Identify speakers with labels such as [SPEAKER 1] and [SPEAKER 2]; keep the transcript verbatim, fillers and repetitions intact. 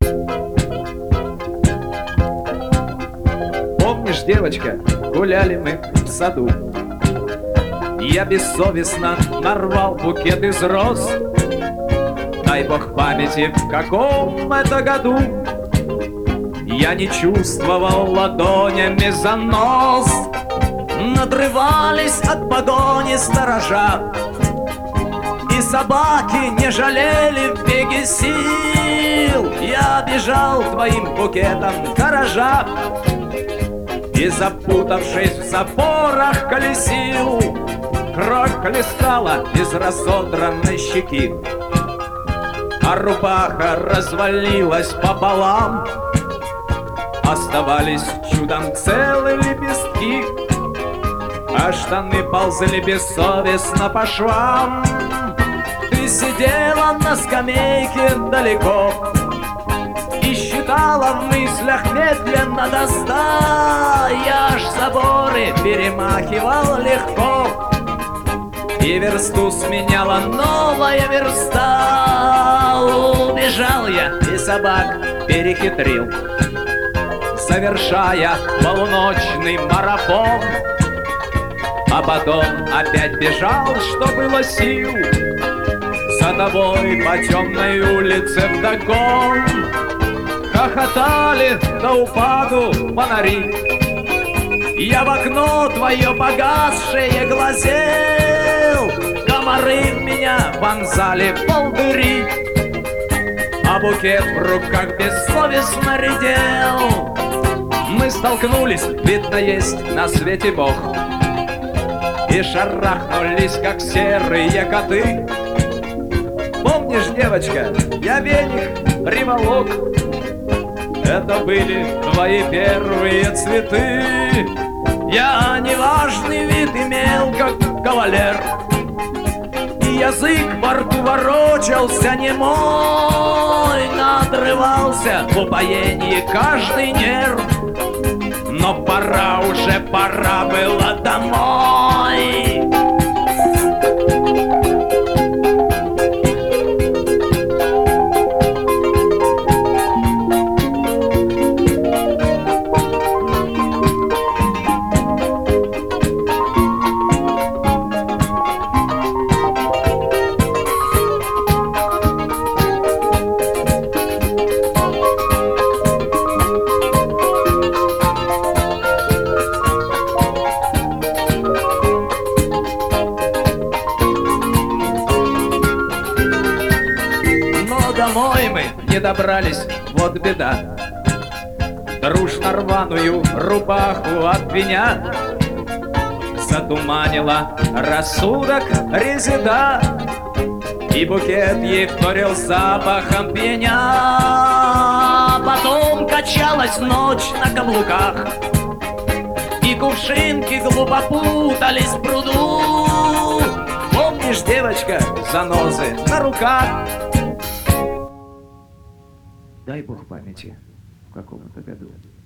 [SPEAKER 1] Помнишь, девочка, гуляли мы в саду, я бессовестно нарвал букет из роз. Дай бог памяти, в каком это году я не чувствовал ладонями занос. Надрывались от погони сторожа, и собаки не жалели в беге сил. Я бежал твоим букетом дорожа и, запутавшись в запорах, колесил. Кровь хлестала из разодранной щеки, а рубаха развалилась пополам. Оставались чудом целы лепестки, а штаны ползли бессовестно по швам. Ты сидела на скамейке далеко и считала в мыслях медленно до ста. Я ж заборы перемахивал легко, и версту сменяла новая верста. Убежал я и собак перехитрил, совершая полуночный марафон. А потом опять бежал, что было сил, за тобой по темной улице вдогон. Хохотали до упаду фонари, я в окно твое погасшее глазел. Комары в меня вонзали полдыри, а букет в руках бессовестно редел. Мы столкнулись, видно, есть на свете Бог, и шарахнулись, как серые коты. Помнишь, девочка, я веник приволок, это были твои первые цветы. Я неважный вид имел, как кавалер, и язык во рту ворочался немой. Надрывался в упоении каждый нерв, но пора уже, пора было домой. Домой мы не добрались, вот беда. Дружно рваную рубаху от меня затуманила рассудок резида, и букет ей вторил запахом пеня. Потом качалась ночь на каблуках, и кувшинки глупо путались в пруду. Помнишь, девочка, занозы на руках? Дай бог памяти, в каком это году.